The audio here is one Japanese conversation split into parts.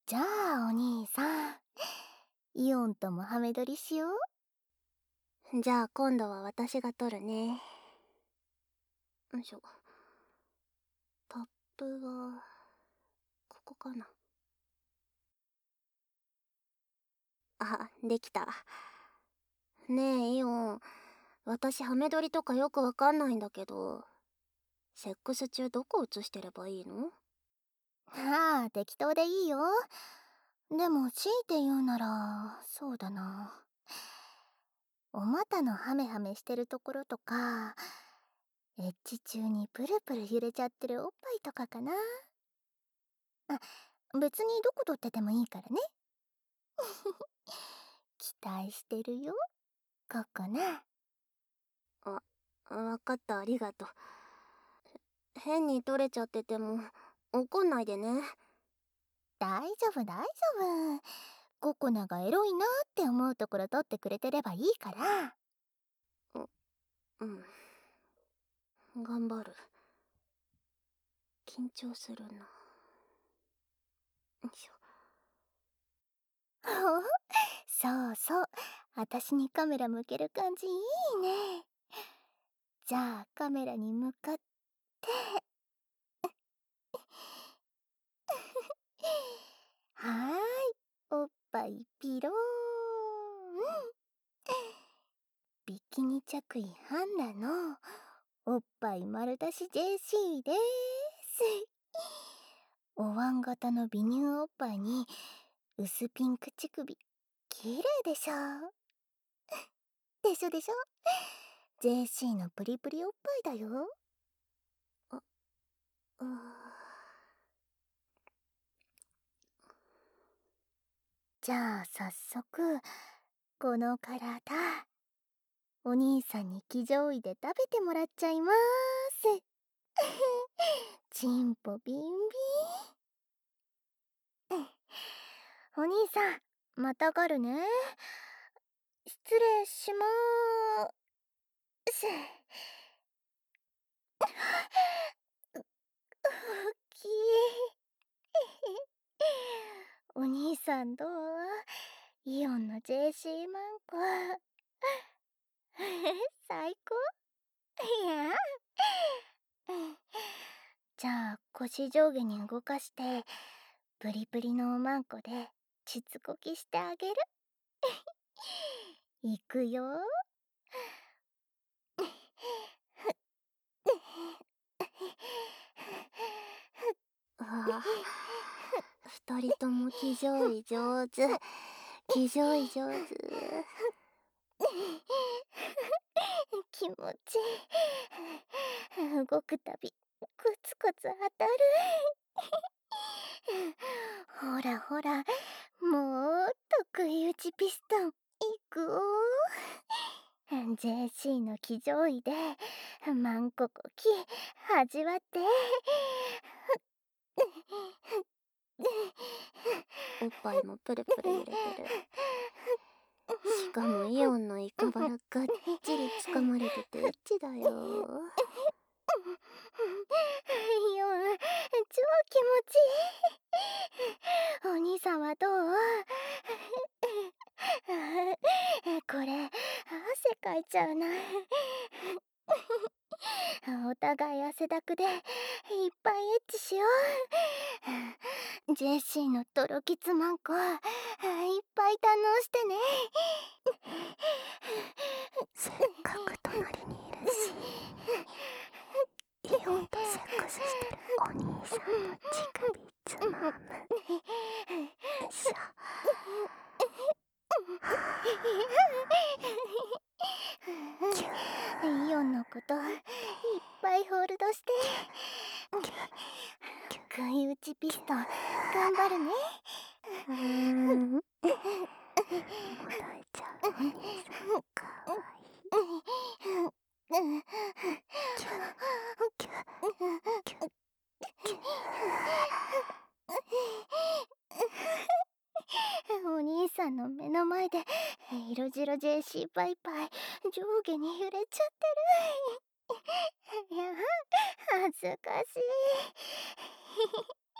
じゃあお兄さん、イオンともハメ撮りしよう。 じゃあ今度は私が撮るね。よいしょ。タップはここかな。あ、できた。ねえイオン、私ハメ撮りとかよくわかんないんだけど、セックス中どこ映してればいいの？ ああ、適当でいいよ。でも強いて言うなら、そうだな。お股のハメハメしてるところとか、エッチ中にプルプル揺れちゃってるおっぱいとかかな。あ、別にどこ撮っててもいいからね。期待してるよ、ここな。 あ、わかった、ありがとう。変に撮れちゃってても怒んないでね。 大丈夫大丈夫。ココナがエロいなって思うところ撮ってくれてればいいから。 うん。頑張る。緊張するな。よいしょ。 おそうそう。私にカメラ向ける感じいいね。じゃあカメラに向かって。はーい。おっぱいピローン。ビキニ着衣ハンナのおっぱい丸出し JC でーす。お椀型の美乳おっぱいに薄ピンク乳首。綺麗でしょ。でしょでしょ。 JC のプリプリおっぱいだよ。じゃあ早速この体お兄さんに騎乗位で食べてもらっちゃいまーす。チンポビンビン。お兄さんまたがるね。失礼しまーす。大きい。お兄さんどう？イオンの JC マンコ。最高。いや。じゃあ腰上下に動かしてプリプリのおまんこで膣こきしてあげる。いくよ。 ああ、二人とも騎乗位上手。騎乗位上手。 気持ちいい。動くたびコツコツ当たる。ほらほら、もっと食い打ちピストンいくお。JC の騎乗位でマンココキ味わって。 おっぱいもプルプル揺れてる。しかもイオンのイカバラがっちり掴まれててエッチだよ。 イオン超気持ちいい。お兄さんはどう？これ汗かいちゃうな。お互い汗だくでいっぱいエッチしよう。ジェシーのトロキツマンコいっぱい堪能してね。 せっかく隣にいるし、イオンとセックスしてるお兄さんの乳首つまむ。よいしょ。 イオンのこといっぱいホールドして。食い打ちピストン頑張るね。 もだえちゃうお兄さんかわいい。キュッキュッキュッキュッ。 お兄さんの目の前で色白 JC パイパイ上下に揺れちゃってる。いや恥ずかしい。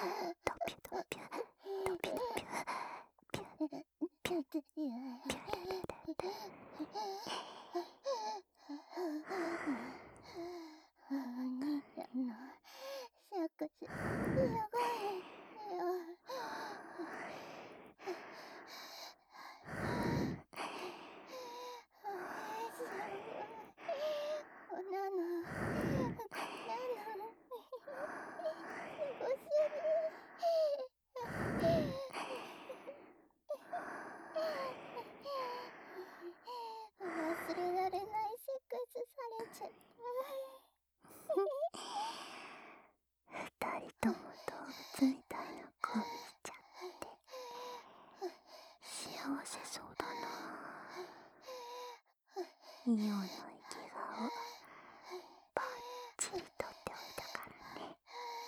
ドピュドピュドピュドピュピュピュピュルルルお兄ちゃんのセックスやばいよ。こんなのすごすぎ。忘れられないセックスされちゃった。 二人とも動物みたいな顔しちゃって幸せそうだな。イオの息顔バッチリとっておいたからね。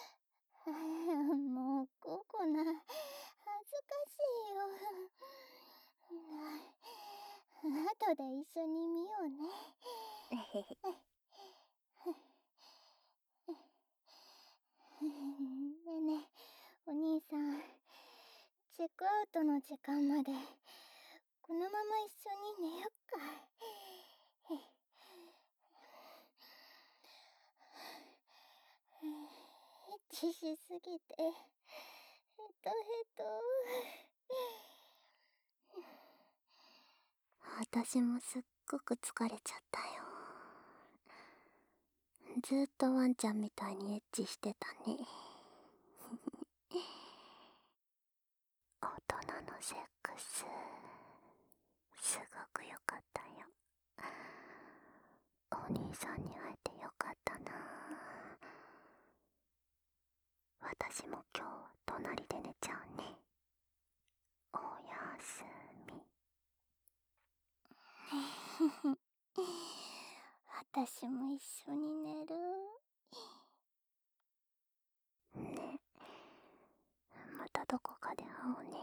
もうココナ恥ずかしいよ。後で一緒に見ようね。ねえねえ、お兄さん、チェックアウトの時間までこのまま一緒に寝よっか。エッチしすぎてヘトヘト。 私もすっごく疲れちゃったよ。ずっとワンちゃんみたいにエッチしてたね。大人のセックスすごく良かったよ。お兄さんに会えてよかったな。私も今日は隣で寝ちゃうね。おやすみ。 私も一緒に寝る。 ね、またどこかで会おうね。